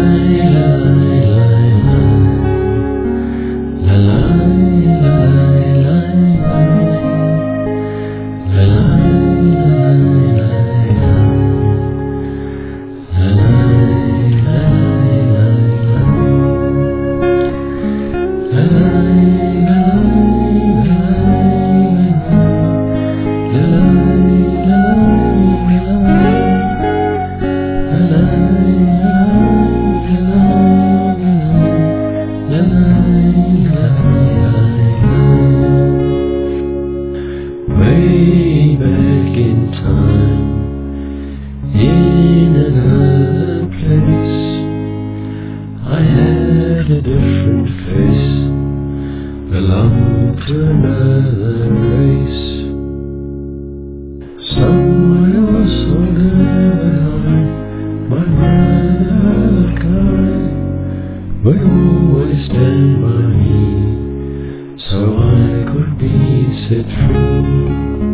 Way back in time, in another place, I had a different face, belonged to another race. Somewhere else older, my mother kind would always stand by me, so I could be set free.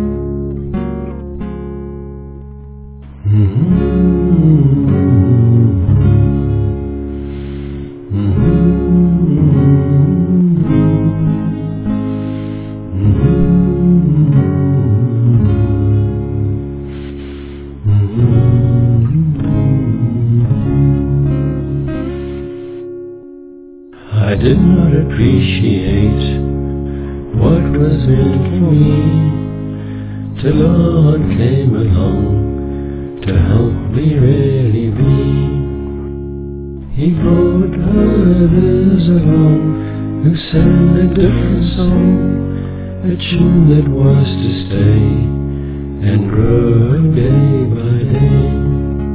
I did not appreciate what was meant for me till Lord came along to help me really be. He brought others along who sang a different song, a tune that was to stay and grow day by day.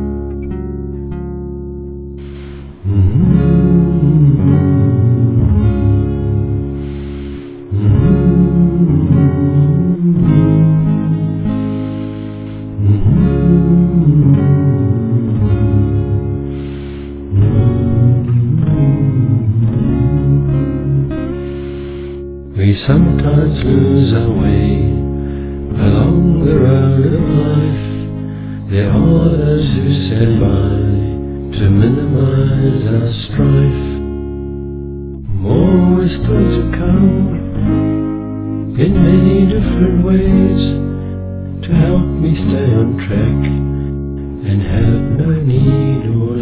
We sometimes lose our way along the road of life. There are those who stand by to minimize our strife. More is still to come in many different ways to help me stay on track and have no need or